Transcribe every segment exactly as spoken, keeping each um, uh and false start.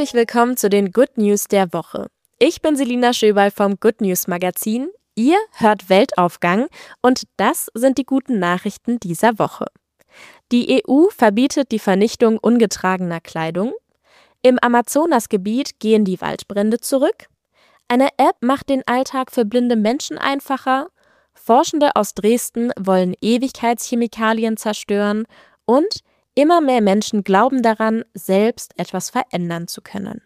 Herzlich willkommen zu den Good News der Woche. Ich bin Selina Schöberl vom Good News Magazin. Ihr hört Weltaufgang und das sind die guten Nachrichten dieser Woche. Die E U verbietet die Vernichtung ungetragener Kleidung. Im Amazonasgebiet gehen die Waldbrände zurück. Eine App macht den Alltag für blinde Menschen einfacher. Forschende aus Dresden wollen Ewigkeitschemikalien zerstören. Und immer mehr Menschen glauben daran, selbst etwas verändern zu können.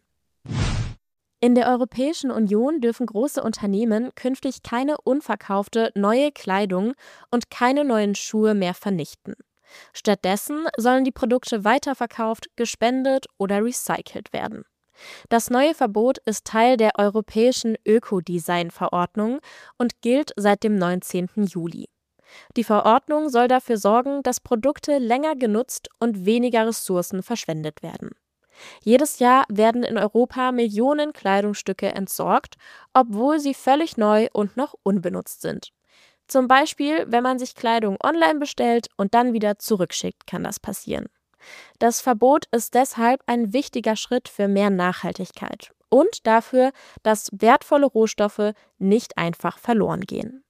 In der Europäischen Union dürfen große Unternehmen künftig keine unverkaufte neue Kleidung und keine neuen Schuhe mehr vernichten. Stattdessen sollen die Produkte weiterverkauft, gespendet oder recycelt werden. Das neue Verbot ist Teil der Europäischen Ökodesign-Verordnung und gilt seit dem neunzehnten Juli. Die Verordnung soll dafür sorgen, dass Produkte länger genutzt und weniger Ressourcen verschwendet werden. Jedes Jahr werden in Europa Millionen Kleidungsstücke entsorgt, obwohl sie völlig neu und noch unbenutzt sind. Zum Beispiel, wenn man sich Kleidung online bestellt und dann wieder zurückschickt, kann das passieren. Das Verbot ist deshalb ein wichtiger Schritt für mehr Nachhaltigkeit und dafür, dass wertvolle Rohstoffe nicht einfach verloren gehen.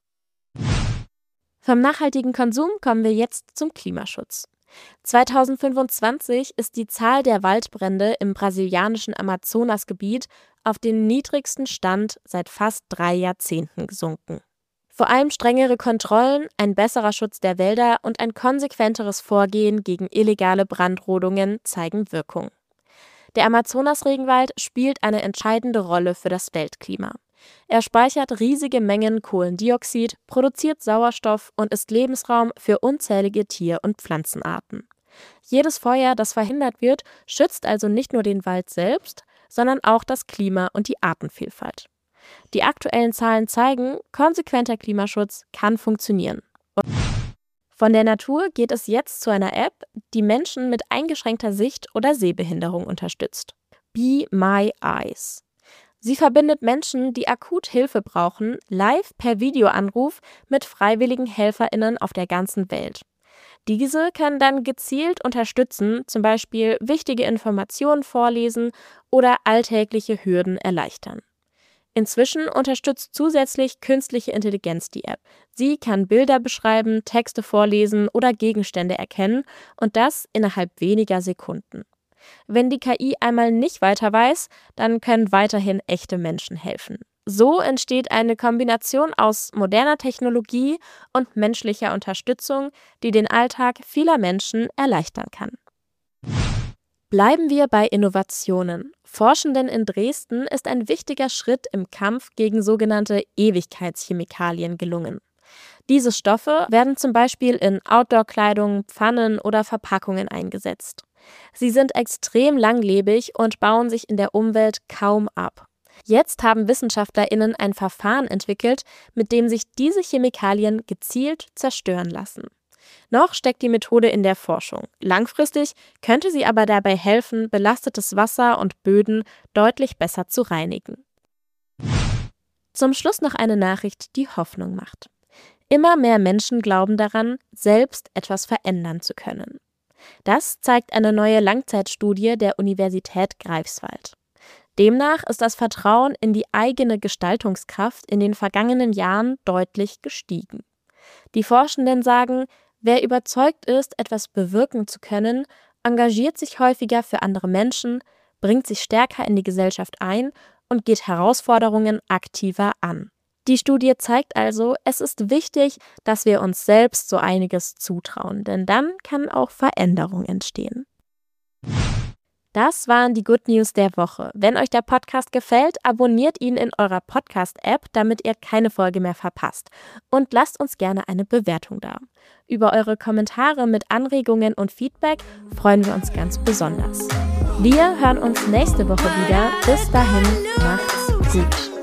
Vom nachhaltigen Konsum kommen wir jetzt zum Klimaschutz. zweitausendfünfundzwanzig ist die Zahl der Waldbrände im brasilianischen Amazonasgebiet auf den niedrigsten Stand seit fast drei Jahrzehnten gesunken. Vor allem strengere Kontrollen, ein besserer Schutz der Wälder und ein konsequenteres Vorgehen gegen illegale Brandrodungen zeigen Wirkung. Der Amazonas-Regenwald spielt eine entscheidende Rolle für das Weltklima. Er speichert riesige Mengen Kohlendioxid, produziert Sauerstoff und ist Lebensraum für unzählige Tier- und Pflanzenarten. Jedes Feuer, das verhindert wird, schützt also nicht nur den Wald selbst, sondern auch das Klima und die Artenvielfalt. Die aktuellen Zahlen zeigen, konsequenter Klimaschutz kann funktionieren. Und von der Natur geht es jetzt zu einer App, die Menschen mit eingeschränkter Sicht- oder Sehbehinderung unterstützt. Be My Eyes. Sie verbindet Menschen, die akut Hilfe brauchen, live per Videoanruf mit freiwilligen HelferInnen auf der ganzen Welt. Diese können dann gezielt unterstützen, zum Beispiel wichtige Informationen vorlesen oder alltägliche Hürden erleichtern. Inzwischen unterstützt zusätzlich künstliche Intelligenz die App. Sie kann Bilder beschreiben, Texte vorlesen oder Gegenstände erkennen und das innerhalb weniger Sekunden. Wenn die K I einmal nicht weiter weiß, dann können weiterhin echte Menschen helfen. So entsteht eine Kombination aus moderner Technologie und menschlicher Unterstützung, die den Alltag vieler Menschen erleichtern kann. Bleiben wir bei Innovationen. Forschenden in Dresden ist ein wichtiger Schritt im Kampf gegen sogenannte Ewigkeitschemikalien gelungen. Diese Stoffe werden zum Beispiel in Outdoor-Kleidung, Pfannen oder Verpackungen eingesetzt. Sie sind extrem langlebig und bauen sich in der Umwelt kaum ab. Jetzt haben WissenschaftlerInnen ein Verfahren entwickelt, mit dem sich diese Chemikalien gezielt zerstören lassen. Noch steckt die Methode in der Forschung. Langfristig könnte sie aber dabei helfen, belastetes Wasser und Böden deutlich besser zu reinigen. Zum Schluss noch eine Nachricht, die Hoffnung macht. Immer mehr Menschen glauben daran, selbst etwas verändern zu können. Das zeigt eine neue Langzeitstudie der Universität Greifswald. Demnach ist das Vertrauen in die eigene Gestaltungskraft in den vergangenen Jahren deutlich gestiegen. Die Forschenden sagen, wer überzeugt ist, etwas bewirken zu können, engagiert sich häufiger für andere Menschen, bringt sich stärker in die Gesellschaft ein und geht Herausforderungen aktiver an. Die Studie zeigt also, es ist wichtig, dass wir uns selbst so einiges zutrauen, denn dann kann auch Veränderung entstehen. Das waren die Good News der Woche. Wenn euch der Podcast gefällt, abonniert ihn in eurer Podcast-App, damit ihr keine Folge mehr verpasst. Und lasst uns gerne eine Bewertung da. Über eure Kommentare mit Anregungen und Feedback freuen wir uns ganz besonders. Wir hören uns nächste Woche wieder. Bis dahin, macht's gut.